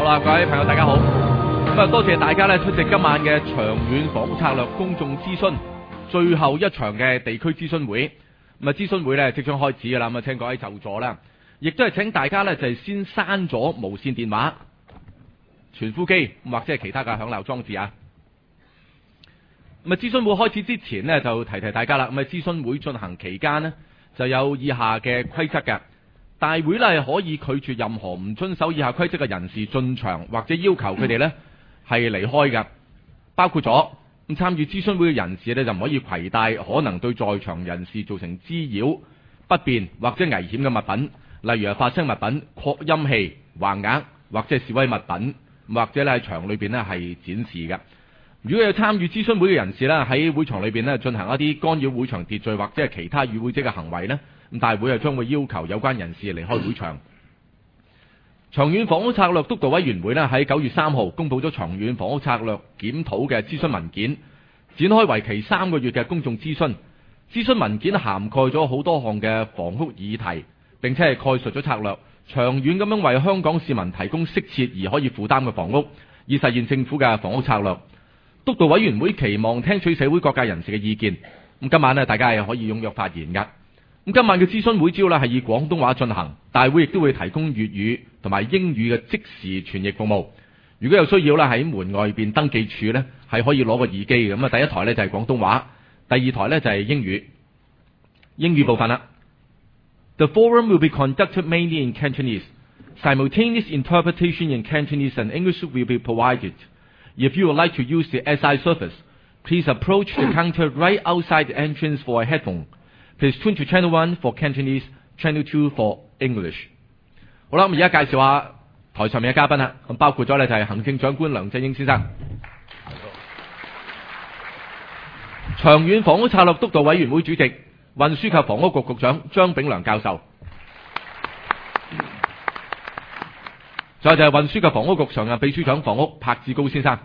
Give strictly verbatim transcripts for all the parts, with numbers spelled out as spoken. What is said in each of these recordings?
啦，各位朋友大家好。咁啊，多謝大家咧出席今晚嘅長遠房屋策略公眾諮詢最後一場嘅地區諮詢會。咁啊，諮詢會咧即將開始噶啦，咁啊，請各位就座啦。亦都係請大家咧就係先刪咗無線電話、傳呼機或者係其他嘅響鬧裝置啊。咁啊，諮詢會開始之前呢，就提提大家啦。咁啊，諮詢會進行期間呢，就有以下嘅規則嘅。大會咧係可以拒絕任何唔遵守以下規則嘅人士進場，或者要求佢哋呢係離開嘅，包括咗咁參與諮詢會嘅人士呢，就唔可以攜帶可能對在場人士造成滋擾、不便或者危險嘅物品，例如係發聲物品、擴音器、橫額或者係示威物品，或者咧喺場裏邊呢係展示嘅。如果有參與諮詢會嘅人士呢，喺會場裏邊呢進行一啲干擾會場秩序或者係其他與會者嘅行為呢，咁大會係將會要求有關人士離開會場。長遠房屋策略督導委員會呢喺九月三號公布咗長遠房屋策略檢討嘅諮詢文件，展開為期三個月嘅公眾諮詢。諮詢文件涵蓋咗好多項嘅房屋議題，並且係概述咗策略，長遠咁樣為香港市民提供適切而可以負擔嘅房屋，以實現政府嘅房屋策略。督導委員會期望聽取社會各界人士嘅意見。咁今晚呢，大家係可以踴躍發言㗎。咁今晚嘅諮詢會主要呢係以廣東話進行，大會亦都會提供粵語同埋英語嘅即時傳譯服務。如果有需要呢，喺門外邊登記處呢係可以攞個耳機嘅。咁啊，第一台呢就係廣東話，第二台呢就係英語。英語部分啦。The forum will be conducted mainly in Cantonese. Simultaneous interpretation in Cantonese and English will be provided. If you would like to use the S I service, please approach the counter right outside the entrance for a headphone. Please tune to Channel One for Cantonese, Channel Two for English. 好啦，咁而家介紹下台上面嘅嘉賓啦，咁包括咗咧就係行政長官梁振英先生，長遠房屋策略督導委員會主席、運輸及房屋局局長張炳良教授，再就係運輸及房屋局常任秘書長房屋柏志高先生。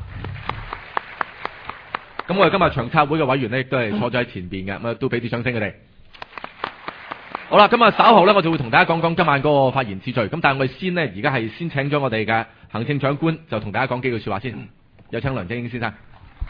咁我哋今日長策會嘅委員呢，亦都係坐咗喺前邊嘅，咁啊都俾啲掌聲佢哋。好啦，咁啊稍後呢，我就會同大家講講今晚嗰個發言次序。咁但係我哋先呢，而家係先請咗我哋嘅行政長官，就同大家講幾句說話先。有請梁振英先生。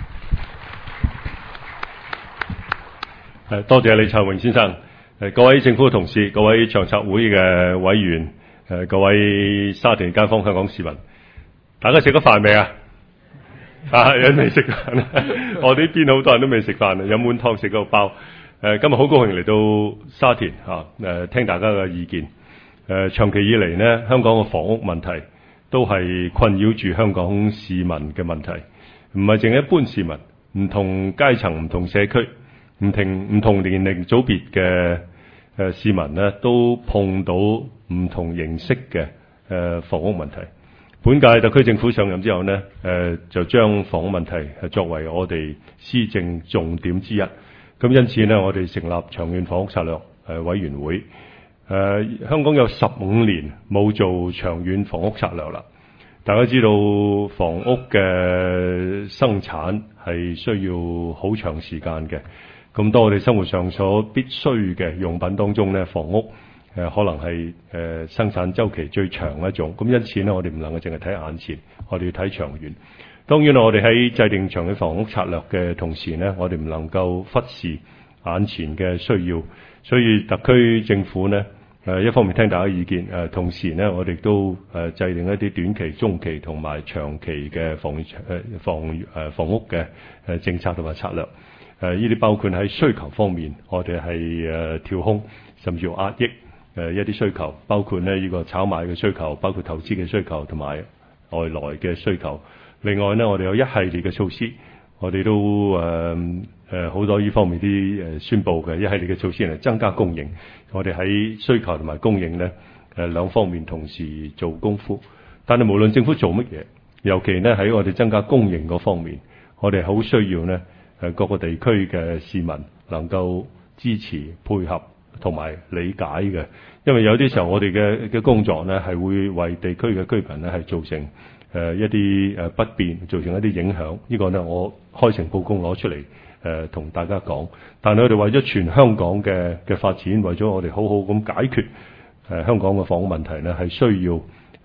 誒，多謝李卓榮先生。誒，各位政府嘅同事，各位長策會嘅委員，誒，各位沙田街坊、香港市民，大家食咗飯未啊？啊，有人未食飯我哋呢邊好多人都未食飯啊，飲碗湯食個包。誒，今日好高興嚟到沙田嚇，誒，聽大家嘅意見。誒，長期以嚟呢，香港嘅房屋問題都係困擾住香港市民嘅問題，唔係淨係一般市民，唔同階層、唔同社區、唔同唔同年齡組別嘅誒市民呢，都碰到唔同形式嘅誒房屋問題。本屆特區政府上任之後呢，誒就將房屋問題係作為我哋施政重點之一。咁因此呢，我哋成立長遠房屋策略誒委員會。誒香港有十五年冇做長遠房屋策略啦。大家知道房屋嘅生產係需要好長時間嘅。咁當我哋生活上所必須嘅用品當中呢，房屋誒可能係誒、呃、生產週期最長一種，咁因此呢，我哋唔能夠淨係睇眼前，我哋要睇長遠。當然我哋喺制定長遠房屋策略嘅同時呢，我哋唔能夠忽視眼前嘅需要，所以特區政府呢，誒、呃、一方面聽大家意見，誒、呃、同時呢，我哋都誒、呃、制定一啲短期、中期同埋長期嘅房誒房誒、呃、房屋嘅誒政策同埋策略。誒呢啲包括喺需求方面，我哋係誒調控，甚至要壓抑。誒一啲需求，包括呢呢個炒賣嘅需求，包括投資嘅需求同埋外來嘅需求。另外呢，我哋有一系列嘅措施，我哋都誒誒好多呢方面啲誒宣佈嘅一系列嘅措施嚟增加供應。我哋喺需求同埋供應呢誒兩方面同時做功夫。但係無論政府做乜嘢，尤其呢喺我哋增加供應嗰方面，我哋好需要呢誒各個地區嘅市民能夠支持配合。同埋理解嘅，因為有啲時候我哋嘅嘅工作呢係會為地區嘅居民呢係造成誒、呃、一啲誒不便，造成一啲影響。呢、這個呢我開誠佈公攞出嚟誒同大家講。但係我哋為咗全香港嘅嘅發展，為咗我哋好好咁解決誒、呃、香港嘅房屋問題呢，係需要誒、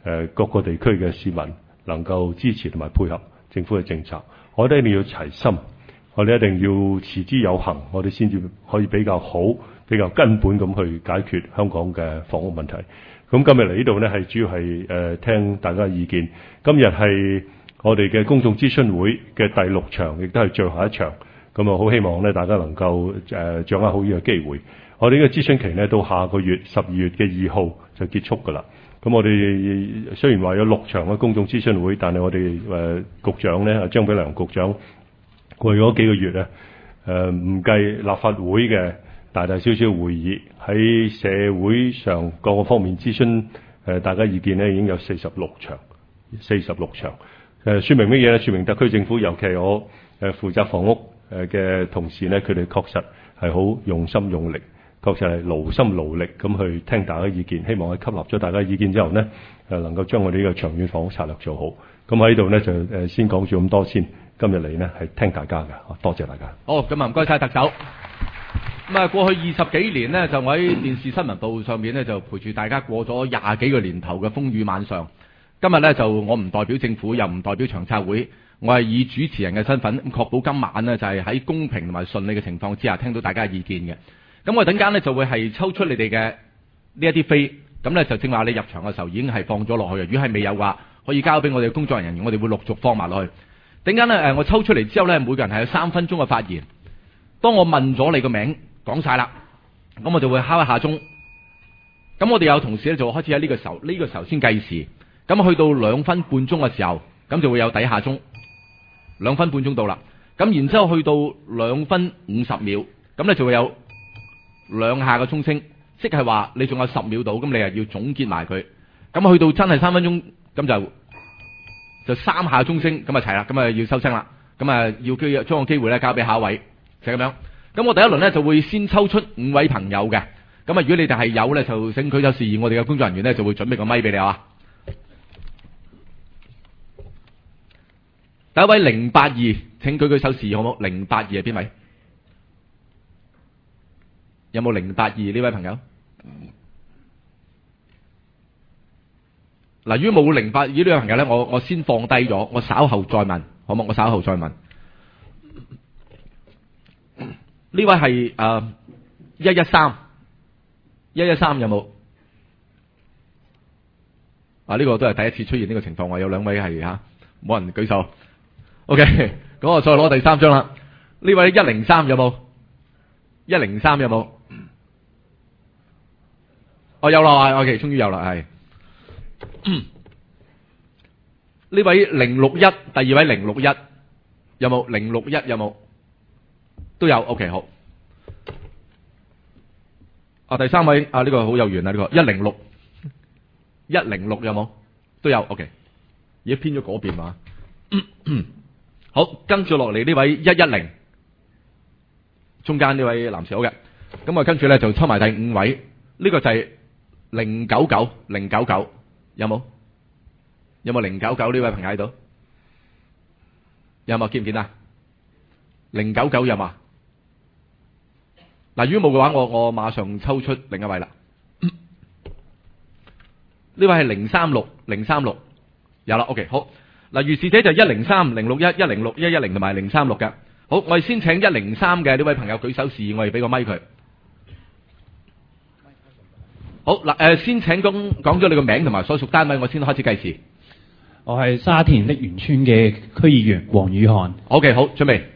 誒各個地區嘅市民能夠支持同埋配合政府嘅政策。我哋一定要齊心，我哋一定要持之有恆，我哋先至可以比較好、比較根本咁去解決香港嘅房屋問題。咁今日嚟呢度呢，係主要係誒、呃、聽大家嘅意見。今日係我哋嘅公眾諮詢會嘅第六場，亦都係最後一場。咁啊，好希望呢大家能夠誒、呃、掌握好呢個機會。我哋呢個諮詢期呢，到下個月十二月嘅二號就結束㗎啦。咁我哋雖然話有六場嘅公眾諮詢會，但係我哋誒、呃、局長呢，張炳良局長過去嗰幾個月呢，誒唔計立法會嘅大大小小會議，喺社會上各個方面諮詢誒、呃、大家意見呢，已經有四十六場，四十六場。誒、呃、說明乜嘢呢？說明特區政府，尤其係我誒、呃、負責房屋誒嘅同事呢，佢哋確實係好用心用力。確實係勞心勞力咁去聽大家意見，希望喺吸納咗大家意見之後呢，誒能夠將我哋呢個長遠房屋策略做好。咁喺度呢，就誒先講住咁多先。今日嚟呢係聽大家嘅，多謝大家。 好，咁啊唔該晒特首。咁啊過去二十幾年呢，就我喺電視新聞部上面呢，就陪住大家過咗廿幾個年頭嘅風雨晚上。今日呢，就我唔代表政府，又唔代表長策會，我係以主持人嘅身份，確保今晚呢，就係喺公平同埋順利嘅情況之下，聽到大家嘅意見嘅。咁我等間咧就會係抽出你哋嘅呢一啲飛，咁咧就正話你入場嘅時候已經係放咗落去嘅。如果係未有嘅話，可以交俾我哋嘅工作人員，我哋會陸續放埋落去。等間咧誒，我抽出嚟之後咧，每個人係有三分鐘嘅發言。當我問咗你個名講晒啦，咁我就會敲一下鐘。咁我哋有同事咧就開始喺呢個時候，呢、呢個時候先計時。咁去到兩分半鐘嘅時候，咁就會有底下鐘。兩分半鐘到啦，咁然之後去到兩分五十秒，咁咧就會有兩下嘅鐘聲，即係話你仲有十秒到，咁你係要總結埋佢。咁去到真係三分鐘，咁就就三下鐘聲，咁啊齊啦，咁啊要收聲啦，咁啊要機將個機會咧交俾下一位，就係咁樣。咁我第一輪咧就會先抽出五位朋友嘅，咁啊如果你哋係有咧，就請舉手示意，我哋嘅工作人員咧就會準備個咪俾你啊。第一位零八二，請舉舉手示意好唔好？零八二係邊位？有冇零八二呢位朋友？嗱，如果冇零八二呢位朋友咧，我我先放低咗，我稍後再問，好冇？我稍後再問。呢位係誒一一三，一一三有冇？啊，呢個都係第一次出現呢個情況，我有兩位係吓冇人舉手。OK，咁我再攞第三張啦。呢位一零三有冇？一零三有冇？哦，有啦 ，OK， 終於有啦，係。呢位零六一，第二位零六一有冇？零六一有冇？都有 ，OK， 好。啊，第三位啊，呢、這個好有緣啊，呢、這個一零六，一零六有冇？都有 ，OK。而家偏咗嗰邊嘛？好，跟住落嚟呢位一一零，中間呢位男士好嘅，咁啊跟住咧就抽埋第五位，呢、這個就係零九九，零九九有冇？有冇零九九呢位朋友喺度？有冇見唔見啊？零九九有嘛？嗱，如果冇嘅話，我我馬上抽出另一位啦。呢位係零三六，零三六有啦 ，OK， 好。嗱，如是者就一零三、零六一、一零六、一一零同埋零三六嘅。好，我哋先請一零三嘅呢位朋友舉手示意，我哋俾個咪佢。好嗱，誒，先請講講咗你個名同埋所屬單位，我先開始計時。 我係沙田瀝源村嘅區議員黃宇漢。 OK，好，準備。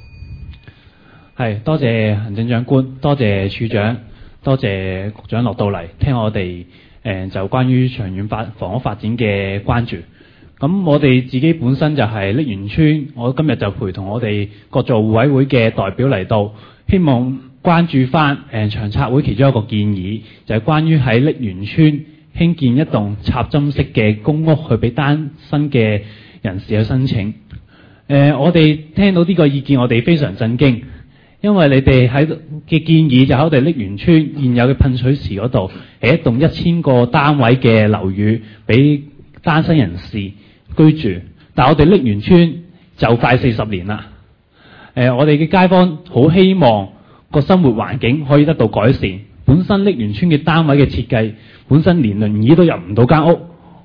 係，多謝行政長官，多謝處長，多謝局長落到嚟聽我哋誒、呃、就關於長遠發房屋發展嘅關注。咁我哋自己本身就係瀝源村，我今日就陪同我哋各座互委會嘅代表嚟到，希望關注翻誒長策會其中一個建議，就係、是、關於喺瀝源村興建一棟插針式嘅公屋，去俾單身嘅人士去申請。誒、呃，我哋聽到呢個意見，我哋非常震驚，因為你哋喺嘅建議就喺我哋瀝源村現有嘅噴水池嗰度，係一棟一千個單位嘅樓宇，俾單身人士居住。但係我哋瀝源村就快四十年啦。誒、呃，我哋嘅街坊好希望個生活環境可以得到改善。本身瀝源村嘅單位嘅設計，本身連輪椅都入唔到間屋，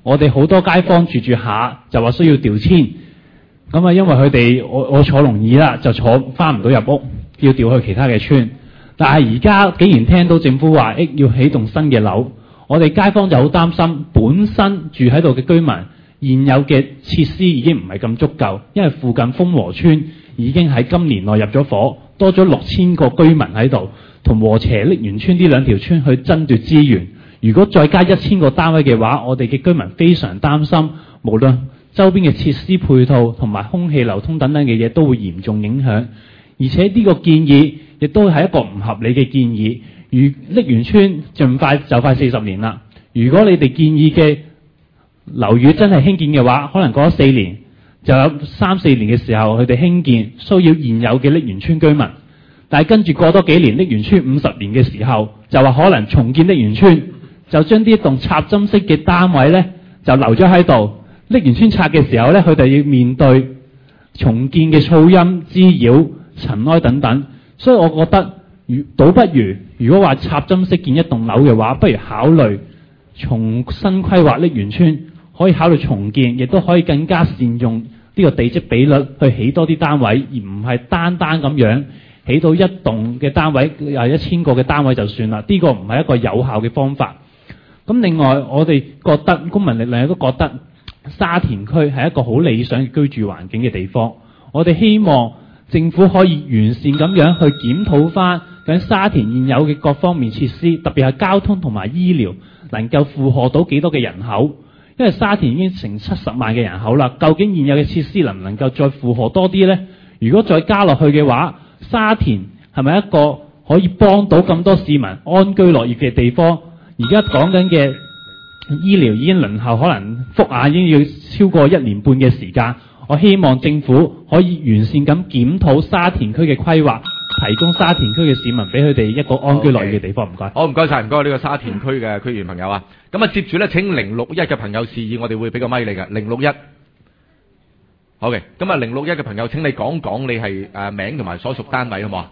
我哋好多街坊住住下就話需要調遷，咁啊因為佢哋我我坐輪椅啦，就坐翻唔到入屋，要調去其他嘅村。但係而家竟然聽到政府話，誒要起棟新嘅樓，我哋街坊就好擔心，本身住喺度嘅居民現有嘅設施已經唔係咁足夠，因為附近豐和村已經喺今年內入咗伙，多咗六千個居民喺度，同禾輋瀝源村呢兩條村去爭奪資源。如果再加一千個單位嘅話，我哋嘅居民非常擔心，無論周邊嘅設施配套同埋空氣流通等等嘅嘢都會嚴重影響。而且呢個建議亦都係一個唔合理嘅建議。如瀝源村盡快就快四十年啦，如果你哋建議嘅樓宇真係興建嘅話，可能過咗四年就有三四年嘅時候佢哋興建，需要現有嘅瀝源村居民。但係跟住過多幾年，瀝源村五十年嘅時候就話可能重建瀝源村，就將呢一棟插針式嘅單位呢就留咗喺度。瀝源村拆嘅時候呢，佢哋要面對重建嘅噪音、滋擾、塵埃等等。所以我覺得，如倒不如如果話插針式建一棟樓嘅話，不如考慮重新規劃瀝源村，可以考慮重建，亦都可以更加善用呢個地積比率去起多啲單位，而唔係單單咁樣起到一棟嘅單位又一千個嘅單位就算啦。呢個唔係一個有效嘅方法。咁另外，我哋覺得公民力量亦都覺得沙田區係一個好理想嘅居住環境嘅地方。我哋希望政府可以完善咁樣去檢討翻緊沙田現有嘅各方面設施，特別係交通同埋醫療能夠負荷到幾多嘅人口。因為沙田已經成七十萬嘅人口啦，究竟現有嘅設施能唔能夠再負荷多啲呢？如果再加落去嘅話，沙田係咪一個可以幫到咁多市民安居樂業嘅地方？而家講緊嘅醫療已經輪候可能覆眼已經要超過一年半嘅時間。我希望政府可以完善咁檢討沙田區嘅規劃，提供沙田區嘅市民俾佢哋一個安居樂業嘅地方。唔該。 好，唔該晒，唔該呢個沙田區嘅區議員朋友啊。咁啊，接住咧請零六一嘅朋友示意，我哋會俾個咪你嘅零六一。好嘅，咁啊零六一嘅朋友請你講講你係誒名同埋所屬單位好唔好啊？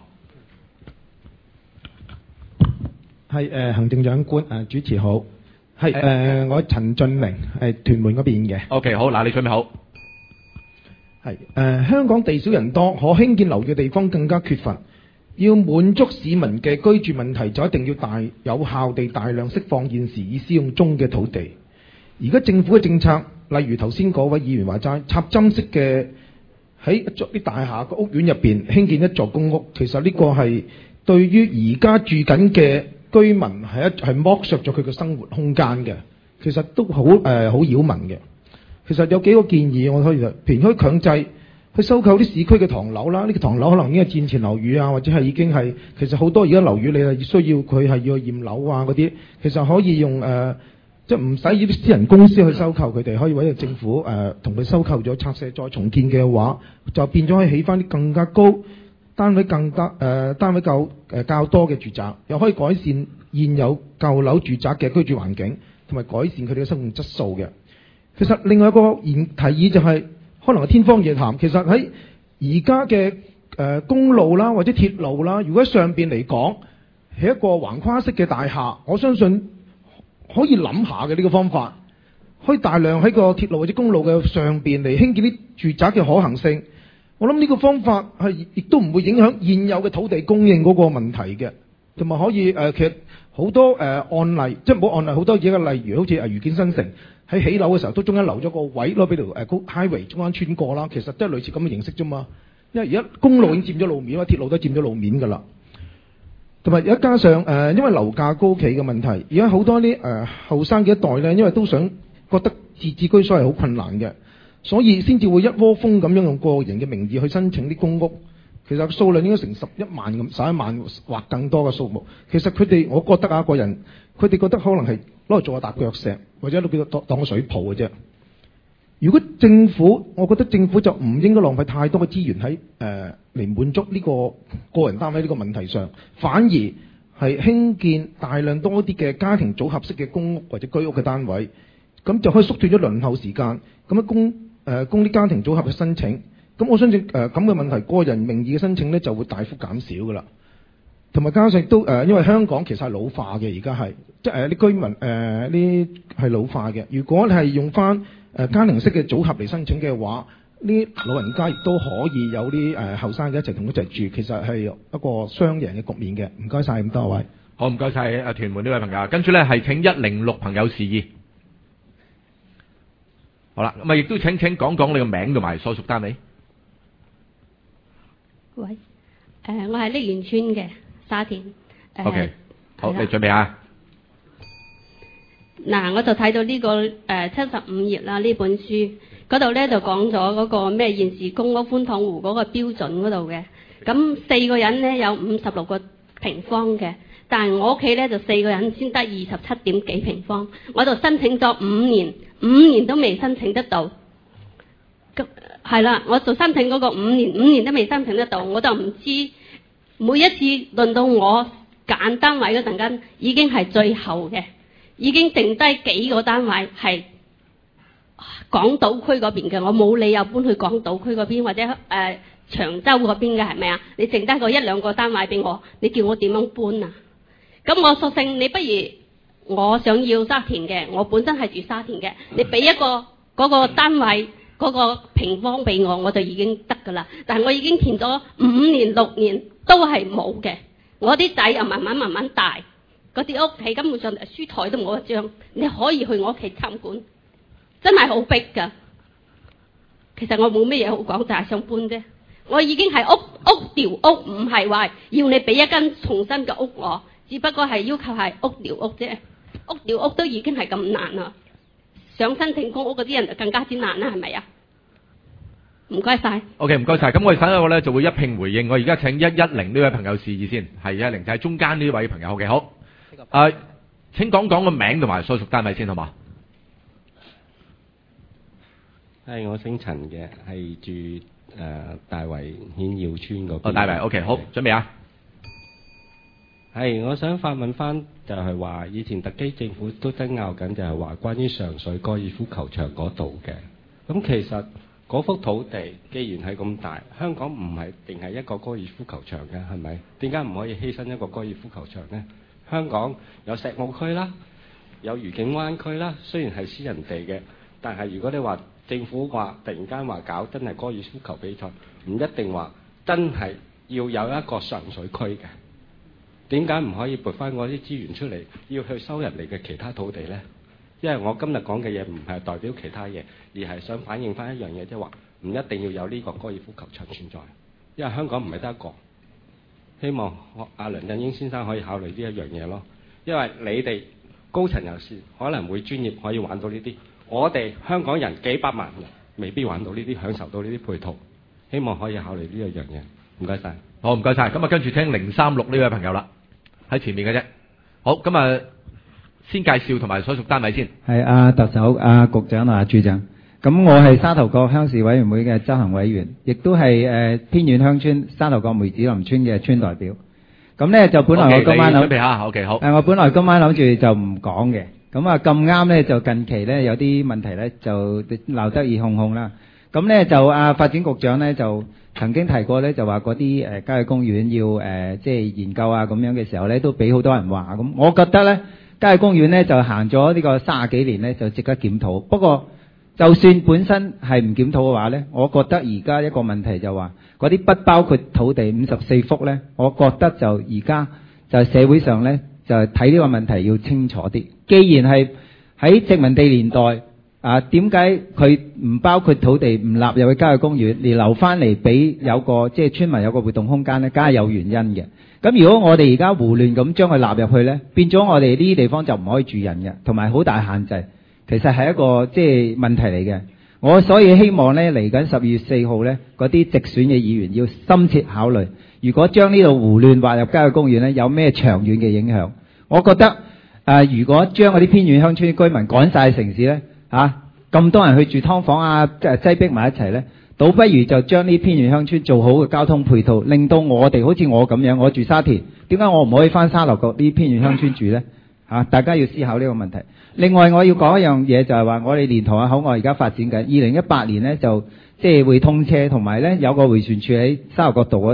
係誒、呃、行政長官誒、呃、主持好，係誒、呃、我陳俊明係屯門嗰邊嘅。 OK， 好，嗱你準備好。 係誒、呃、香港地少人多，可興建樓嘅地方更加缺乏。要滿足市民嘅居住問題，就一定要大有效地大量釋放現時已使用中嘅土地。而家政府嘅政策，例如頭先嗰位議員話齋插針式嘅喺一座啲大廈個屋苑入邊興建一座公屋，其實呢個係對於而家住緊嘅居民係一係剝削咗佢嘅生活空間嘅，其實都好誒好擾民嘅。其實有幾個建議我可以，譬如可以強制去收購啲市區嘅唐樓啦，呢、這個唐樓可能已經係戰前樓宇啊，或者係已經係其實好多而家樓宇你係需要佢係要去驗樓啊嗰啲，其實可以用誒、呃、即係唔使要啲私人公司去收購佢哋，可以揾個政府誒同佢收購咗拆卸再重建嘅話，就變咗可以起翻啲更加高單位更加誒、呃、單位較誒、呃、較多嘅住宅，又可以改善現有舊樓住宅嘅居住環境，同埋改善佢哋嘅生活質素嘅。其實另外一個言提議就係、是、可能係天方夜譚。其實喺而家嘅誒公路啦或者鐵路啦，如果喺上邊嚟講係一個橫跨式嘅大廈，我相信可以諗下嘅呢、這個方法，可以大量喺個鐵路或者公路嘅上邊嚟興建啲住宅嘅可行性。我諗呢個方法係亦都唔會影響現有嘅土地供應嗰個問題嘅，同埋可以誒、呃、其實好多誒、呃、案例，即係冇案例好多嘢嘅，例如好似誒愉景新城。喺起樓嘅時候都中間留咗個位攞俾條誒高 highway 中間穿過啦，其實都係類似咁嘅形式啫嘛。因為而家公路已經佔咗路面，或者鐵路都佔咗路面㗎啦。同埋而家加上誒、呃，因為樓價高企嘅問題，而家好多啲誒後生嘅一代咧，因為都想覺得自置居所係好困難嘅，所以先至會一窩蜂咁樣用個人嘅名義去申請啲公屋。其實數量應該成十一萬咁，十一萬或更多嘅數目。其實佢哋，我覺得啊，個人佢哋覺得可能係攞嚟做下踏腳石，或者攞當當個水泡嘅啫。如果政府，我覺得政府就唔應該浪費太多嘅資源喺誒嚟滿足呢個個人單位呢個問題上，反而係興建大量多啲嘅家庭組合式嘅公屋或者居屋嘅單位，咁就可以縮短咗輪候時間，咁樣供誒供啲家庭組合嘅申請。咁我相信誒咁嘅問題，個人名義嘅申請咧就會大幅減少㗎啦。 同埋加上都誒、呃，因為香港其實係老化嘅，而家係即係誒啲居民誒呢係老化嘅。如果你係用翻誒、呃、家庭式嘅組合嚟申請嘅話，呢老人家亦都可以有啲誒後生嘅一齊同一齊住，其實係一個雙贏嘅局面嘅。唔該晒咁多位。 好，唔該晒阿屯門呢位朋友。跟住咧係請一零六朋友示意。好啦，咁啊亦都請請講講你個名同埋所屬單位。 喂，誒、呃，我係瀝源村嘅沙田。呃、 O、okay. K， 好， 的你準備啊？ 嗱，我就睇到呢、這個誒七十五頁啦，呢本書嗰度咧就講咗嗰個咩現時公屋寬敞戶嗰個標準嗰度嘅。咁四個人咧有五十六個平方嘅，但係我屋企咧就四個人先得二十七點幾平方，我就申請咗五年，五年都未申請得到。咁係啦，我就申請嗰個五年，五年都未申請得到，我就唔知每一次輪到我揀單位嗰陣間，已經係最後嘅，已經剩低幾個單位係港島區嗰邊嘅，我冇理由搬去港島區嗰邊或者誒、呃、長洲嗰邊嘅，係咪啊？你剩低個一兩個單位俾我，你叫我點樣搬啊？咁我索性你不如我想要沙田嘅，我本身係住沙田嘅，你俾一個嗰、嗰個單位。嗰個平方俾我，我就已經得㗎啦。但係我已經填咗五年六年都係冇嘅。我啲仔又慢慢慢慢大，嗰啲屋企根本上書台都冇一張。你可以去我屋企參觀，真係好逼㗎。其實我冇咩嘢好講，就係想搬啫。我已經係屋屋調屋，唔係話要你俾一間重新嘅屋我，只不過係要求係屋調屋啫。屋調屋都已經係咁難啦。想申請公屋嗰啲人就更加之難啦，係咪啊？唔該晒。OK， 唔該晒。咁我哋稍後咧就會一併回應。我而家請一一零呢位朋友示意先，係一零就係中間呢位朋友。OK， 好。誒、呃，請講講個名同埋所屬單位先，好嘛？ 係，我姓陳嘅，係住誒、呃、大圍顯耀村嗰邊。 哦，大圍 OK， 好，準備啊！ 係，我想發問翻，就係話以前特區政府都爭拗緊，就係話關於上水高爾夫球場嗰度嘅。咁其實嗰幅土地既然係咁大，香港唔係定係一個高爾夫球場嘅，係咪？點解唔可以犧牲一個高爾夫球場呢？香港有石澳區啦，有愉景灣區啦，雖然係私人地嘅，但係如果你話政府話突然間話搞真係高爾夫球比賽，唔一定話真係要有一個上水區嘅。點解唔可以撥翻嗰啲資源出嚟，要去收人哋嘅其他土地呢？因為我今日講嘅嘢唔係代表其他嘢，而係想反映翻一樣嘢，即係話唔一定要有呢個高爾夫球場存在，因為香港唔係得一個。希望阿梁振英先生可以考慮呢一樣嘢咯，因為你哋高層人士可能會專業可以玩到呢啲，我哋香港人幾百萬人未必玩到呢啲，享受到呢啲配套。希望可以考慮呢一樣嘢。唔該晒。 好，唔該晒。咁啊，跟住聽零三六呢位朋友啦。喺前面嘅啫。好，咁啊，先介紹同埋所屬單位先。 係啊，特首、啊局長啊，處長。咁我係沙頭角鄉事委員會嘅執行委員，亦都係誒、呃、偏遠鄉村沙頭角梅子林村嘅村代表。咁咧就本來我今晚諗， okay, 準備下 OK 好。誒、 呃，我本來今晚諗住就唔講嘅。咁啊咁啱咧，就近期咧有啲問題咧就鬧得熱烘烘啦。咁咧就啊發展局長咧就曾經提過咧，就話嗰啲誒郊野公園要誒、呃、即係研究啊咁樣嘅時候咧，都俾好多人話。咁我覺得咧，郊野公園咧就行咗呢個三十幾年咧，就值得檢討。不過就算本身係唔檢討嘅話咧，我覺得而家一個問題就話嗰啲不包括土地五十四幅咧，我覺得就而家就社會上咧就睇呢個問題要清楚啲。既然係喺殖民地年代啊，點解佢唔包括土地唔納入去郊野公園，而留翻嚟俾有個即係村民有個活動空間咧？梗係有原因嘅。咁如果我哋而家胡亂咁將佢納入去咧，變咗我哋呢啲地方就唔可以住人嘅，同埋好大限制。其實係一個即係問題嚟嘅。我所以希望咧嚟緊十二月四號咧，嗰啲直選嘅議員要深切考慮，如果將呢度胡亂劃入郊野公園咧，有咩長遠嘅影響？我覺得誒、呃，如果將嗰啲偏遠鄉村居民趕晒城市咧，嚇咁多人去住劏房啊，即係擠逼埋一齊咧，倒不如就將呢偏遠鄉村做好嘅交通配套，令到我哋好似我咁樣，我住沙田，點解我唔可以翻沙頭角啲偏遠鄉村住咧？嚇、啊，大家要思考呢個問題。另外我要講一樣嘢，就係話我哋蓮塘嘅口岸而家發展緊，二零一八年咧就即係會通車，同埋咧有個迴旋處喺沙頭角道嗰度。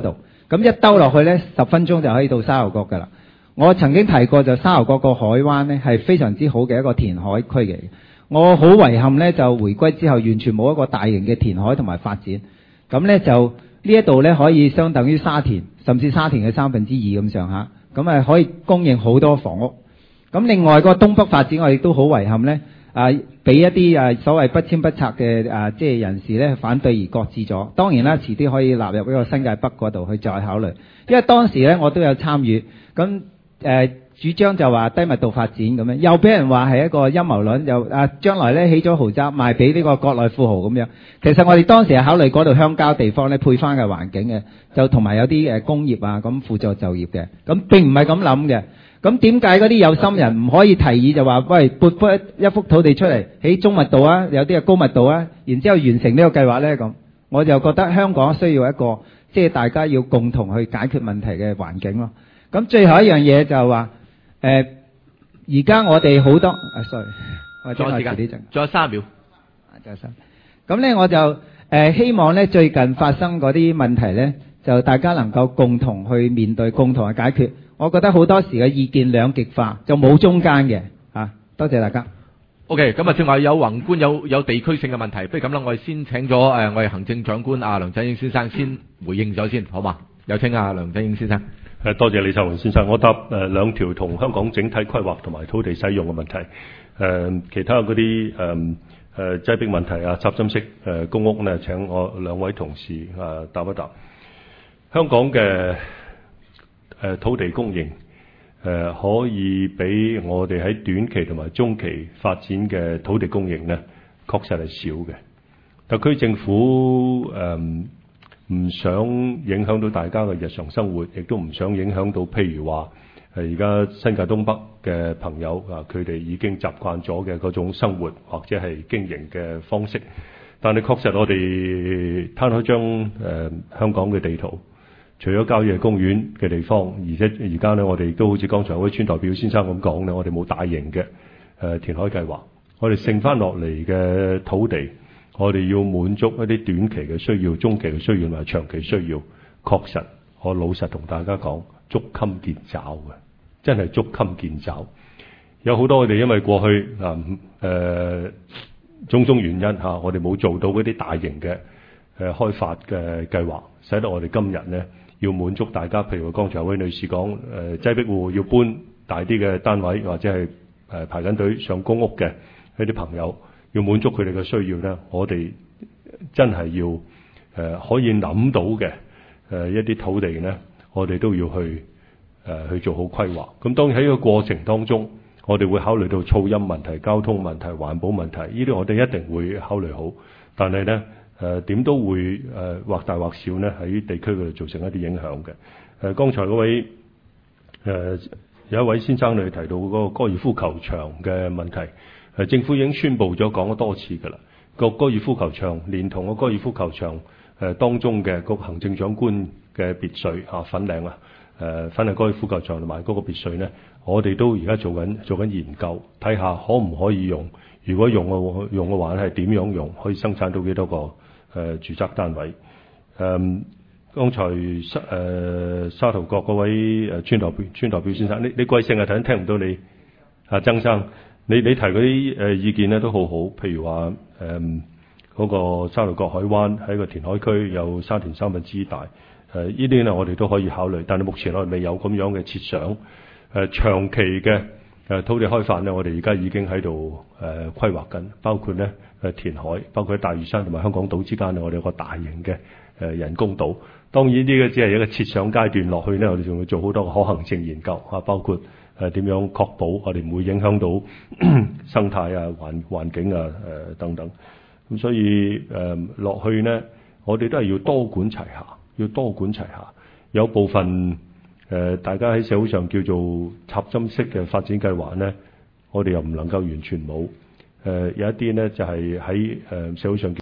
咁一兜落去呢，十分鐘就可以到沙頭角㗎啦。我曾經提過就沙頭角個海灣呢係非常之好嘅一個填海區嚟嘅。我好遺憾呢，就回歸之後完全冇一個大型嘅填海同埋發展。咁呢，就呢一度呢，可以相等於沙田，甚至沙田嘅三分之二咁上下。咁啊可以供應好多房屋。咁另外個東北發展我亦都好遺憾呢，啊俾一啲啊所謂不遷不拆嘅啊即係人士呢反對而擱置咗。當然啦，遲啲可以納入呢個新界北嗰度去再考慮。因為當時呢，我都有參與，咁誒、呃、主張就話低密度發展咁樣，又俾人話係一個陰謀論，又啊將來呢起咗豪宅賣俾呢個國內富豪咁樣。其實我哋當時係考慮嗰度鄉郊地方呢配翻嘅環境嘅，就同埋有啲誒工業啊咁輔助就業嘅，咁並唔係咁諗嘅。咁點解嗰啲有心人唔可以提議就話，喂，撥撥一幅土地出嚟起中密度啊，有啲係高密度啊，然之後完成呢個計劃呢？咁我就覺得香港需要一個即係大家要共同去解決問題嘅環境咯。咁最後一樣嘢就係話，誒而家我哋好多，啊 sorry， 我仲有時間，仲有三秒， 仲有三。咁呢我就誒、呃、希望呢最近發生嗰啲問題呢，就大家能夠共同去面對，共同去解決。我覺得好多時嘅意見兩極化，就冇中間嘅嚇。多謝大家。 OK，咁啊，正話有宏觀有有地區性嘅問題，不如咁啦，我哋先請咗誒、呃、我哋行政長官阿梁振英先生先回應咗先，好嘛？有請阿梁振英先生。 誒，多謝李秀龍先生。我答誒兩條同香港整體規劃同埋土地使用嘅問題。誒、呃，其他嗰啲誒誒擠迫問題啊、插針式誒公屋呢，請我兩位同事誒、呃、答一答。香港嘅誒土地供應誒、呃、可以俾我哋喺短期同埋中期發展嘅土地供應呢，確實係少嘅。特區政府誒唔想影響到大家嘅日常生活，亦都唔想影響到譬如話誒而家新界東北嘅朋友啊，佢哋已經習慣咗嘅嗰種生活或者係經營嘅方式。但係確實我哋攤開張誒、呃、香港嘅地圖。除咗郊野公園嘅地方，而且而家呢，我哋亦都好似剛才嗰位村代表先生咁講呢，我哋冇大型嘅誒、呃、填海計劃。我哋剩翻落嚟嘅土地，我哋要滿足一啲短期嘅需要、中期嘅需要同埋長期需要。確實，我老實同大家講，捉襟見肘嘅，真係捉襟見肘。有好多我哋因為過去啊誒、呃、種種原因嚇、啊，我哋冇做到嗰啲大型嘅誒、呃、開發嘅計劃，使得我哋今日呢。要滿足大家，譬如剛才有位女士講，誒、呃、擠迫戶要搬大啲嘅單位，或者係誒、呃、排緊隊上公屋嘅一啲朋友，要滿足佢哋嘅需要咧，我哋真係要誒、呃、可以諗到嘅誒、呃、一啲土地咧，我哋都要去誒、呃、去做好規劃。咁當然喺呢個過程當中，我哋會考慮到噪音問題、交通問題、環保問題，呢啲我哋一定會考慮好。但係咧。誒點、呃、都會誒、呃、或大或小呢喺地區嗰度造成一啲影響嘅。誒、呃、剛才嗰位誒、呃、有一位先生你提到嗰個高爾夫球場嘅問題，誒、呃、政府已經宣布咗講咗多次㗎啦。個高爾夫球場連同個高爾夫球場誒、呃、當中嘅個行政長官嘅別墅啊，粉嶺啊，誒、呃、粉嶺高爾夫球場同埋嗰個別墅呢，我哋都而家做緊做緊研究，睇下可唔可以用。如果用嘅用嘅話咧，係點樣用？可以生產到幾多個誒、呃、住宅單位？誒、嗯，剛才沙誒、呃、沙頭角嗰位誒村代表村代表先生，你你貴姓啊？頭先聽唔到你啊，曾生，你你提嗰啲誒意見咧都好好，譬如話誒嗰個沙頭角海灣喺個填海區有沙田三分之一大，誒呢啲咧我哋都可以考慮，但係目前我哋未有咁樣嘅設想。誒、呃、長期嘅。誒土地開發呢，我哋而家已經喺度誒規劃緊，包括呢誒填海，包括喺大嶼山同埋香港島之間呢，我哋有個大型嘅誒人工島。當然呢個只係一個設想階段，落去呢，我哋仲要做好多個可行性研究啊，包括誒點樣確保我哋唔會影響到生態啊、環環境啊誒、呃、等等。咁所以誒落、呃、去呢，我哋都係要多管齊下，要多管齊下，有部分。誒、呃，大家喺社會上叫做插針式嘅發展計劃呢，我哋又唔能夠完全冇。誒、呃，有一啲呢就係喺誒社會上叫